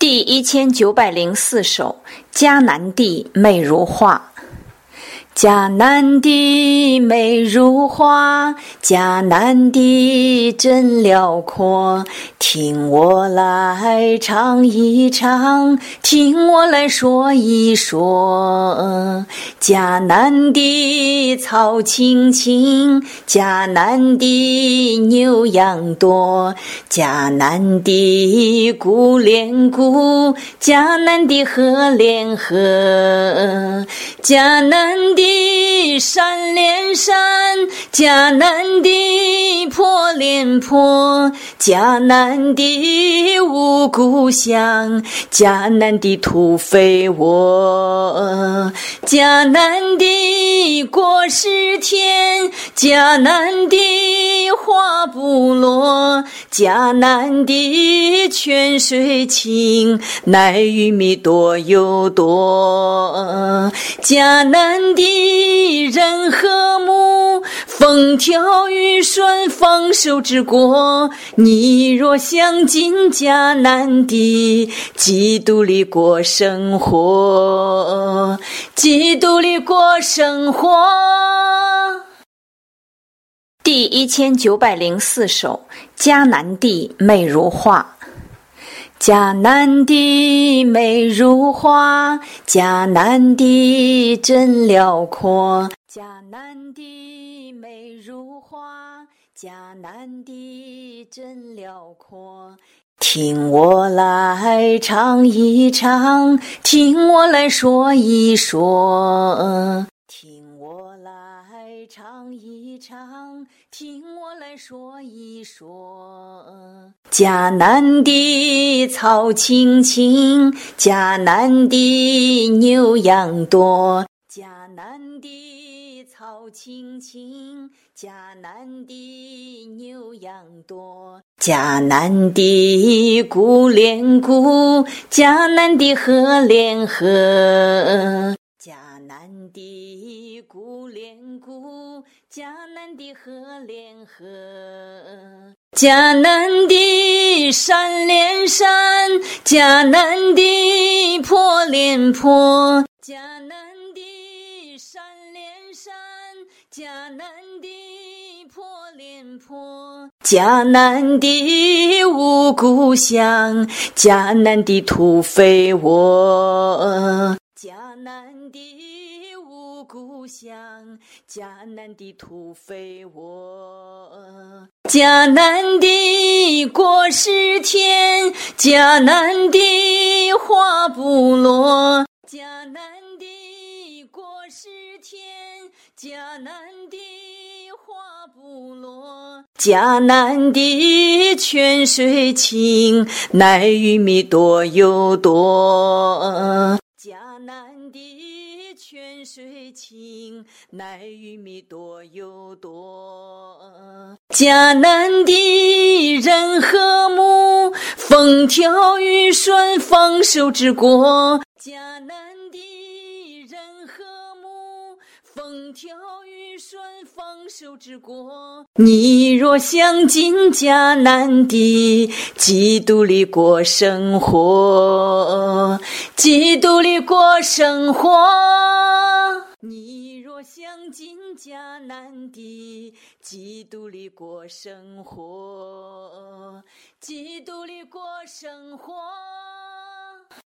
第1904首，迦南地美如画。迦南地美如画，迦南地真辽阔。听我来唱一唱，听我来说一说。迦南地草青青，迦南地牛羊多，迦南地谷连谷，迦南地河连河，迦南地山连山，迦南地坡连坡，迦南地无故乡，迦南地土非我，迦南地果实田，迦南地花不落，迦南地泉水清，乃玉米多又多，迦南地人和睦，风调雨顺，丰收之国。你若想进迦南地，基督里过生活，基督里过生活。第1904首，迦南地美如画。迦南地美如画，迦南地真辽阔。迦南地美如画，迦南地真辽阔。听我来唱一唱，听我来说一说。听我来唱一唱，听我来说一说。迦南地草青青，迦南地牛羊多，迦南地草青青，迦南地牛羊多，迦南地谷连谷，迦南地河连河，迦南地谷连谷，迦南地河连河，迦南地山连山，迦南地坡连坡，迦南地山连山，迦南地坡连坡，迦南地无故乡，迦南地土非我，迦南地无故乡，迦南地土非我，迦南地果实田，迦南地花不落，迦南地果实田，迦南地花不落，迦南地泉水清，乃玉米多又多，迦南地泉水清，乃玉米多又多，迦南地人和睦，风调雨顺，丰收之国。迦南地人和睦，风调雨顺，丰收之国。你若想进迦南地，基督里过生活，基督里过生活。你若想进迦南地，基督里过生活，基督里过生活。